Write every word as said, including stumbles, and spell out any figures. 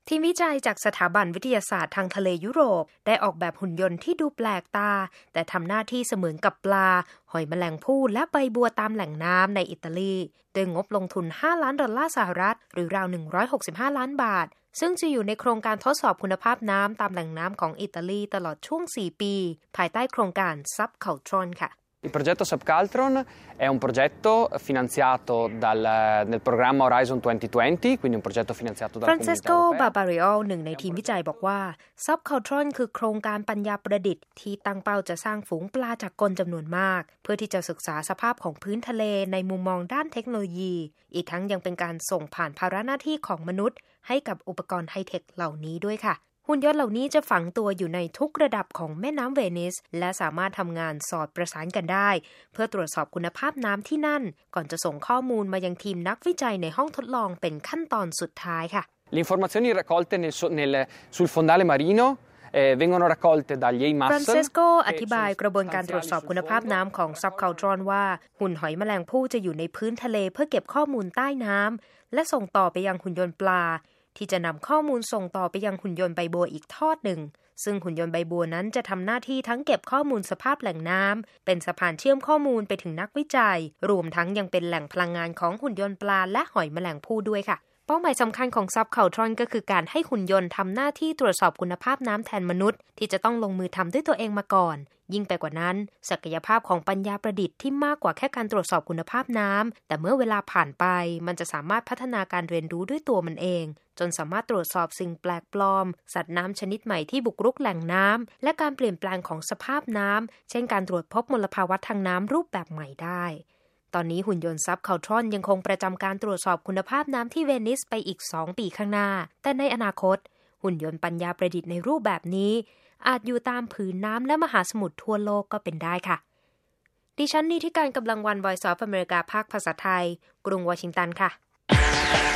ทีมวิจัยจากสถาบันวิทยาศาสตร์ทางทะเลยุโรปได้ออกแบบหุ่นยนต์ที่ดูแปลกตาแต่ทำหน้าที่เสมือนกับปลาหอยแมลงภู่และใบบัวตามแหล่งน้ำในอิตาลีโดยงบลงทุนห้าล้านดอลลาร์สหรัฐหรือราวหนึ่งร้อยหกสิบห้าล้านบาทซึ่งจะอยู่ในโครงการทดสอบคุณภาพน้ำตามแหล่งน้ำของอิตาลีตลอดช่วงสี่ปีภายใต้โครงการ Subcultron ค่ะ Il progetto Subcultron è un progetto finanziato dal, nel programma Horizon duemilaventi, quindi un progetto finanziato dalla Comunità Francesco Europea. Barbario หนึ่งในทีมวิจัยบอกว่า Subcultron คือโครงการปัญญาประดิษฐ์ที่ตั้งเป้าจะสร้างฝูงปลาจากกลจำนวนมากเพื่อที่จะศึกษาสภาพของพื้นทะเลในมุมมองด้านเทคโนโลยีอีกทั้งยังเป็นการส่งผ่านภาระหน้าที่ของมนุษย์ให้กับอุปกรณ์ไฮเทคเหล่านี้ด้วยค่ะหุ่นยนต์เหล่านี้จะฝังตัวอยู่ในทุกระดับของแม่น้ำเวนิสและสามารถทำงานสอดประสานกันได้เพื่อตรวจสอบคุณภาพน้ำที่นั่นก่อนจะส่งข้อมูลมายังทีมนักวิจัยในห้องทดลองเป็นขั้นตอนสุดท้ายค่ะ Le informazioni raccolte nel, nel, sul fondale marino eh, vengono raccolte dagli E I M A S Francesco อธิบายกระบวนการตรวจสอบคุณภาพน้ำของ Subcultron ว่าหุ่นหอยแมลงภู่จะอยู่ในพื้นทะเลเพื่อเก็บข้อมูลใต้น้ำและส่งต่อไปยังหุ่นยนต์ปลาที่จะนำข้อมูลส่งต่อไปยังหุ่นยนต์ใบบัวอีกทอดหนึ่งซึ่งหุ่นยนต์ใบบัวนั้นจะทำหน้าที่ทั้งเก็บข้อมูลสภาพแหล่งน้ำเป็นสะพานเชื่อมข้อมูลไปถึงนักวิจัยรวมทั้งยังเป็นแหล่งพลังงานของหุ่นยนต์ปลาและหอยแมลงภู่ด้วยค่ะเป้าหมายสำคัญของ Subcultron ก็คือการให้หุ่นยนต์ทำหน้าที่ตรวจสอบคุณภาพน้ำแทนมนุษย์ที่จะต้องลงมือทำด้วยตัวเองมาก่อนยิ่งไปกว่านั้นศักยภาพของปัญญาประดิษฐ์ที่มากกว่าแค่การตรวจสอบคุณภาพน้ำแต่เมื่อเวลาผ่านไปมันจะสามารถพัฒนาการเรียนรู้ด้วยตัวมันเองจนสามารถตรวจสอบสิ่งแปลกปลอมสัตว์น้ำชนิดใหม่ที่บุกรุกแหล่งน้ำและการเปลี่ยนแปลงของสภาพน้ำเช่นการตรวจพบมลภาวะทางน้ำรูปแบบใหม่ได้ตอนนี้หุ่นยนต์ Subcultron ยังคงประจำการตรวจสอบคุณภาพน้ำที่เวนิสไปอีกสองปีข้างหน้าแต่ในอนาคตหุ่นยนต์ปัญญาประดิษฐ์ในรูปแบบนี้อาจอยู่ตามผืนน้ำและมหาสมุทรทั่วโลกก็เป็นได้ค่ะดิฉันนิติการกำลังวัน Voice of America ภาคภาษาไทยกรุงวอชิงตันค่ะ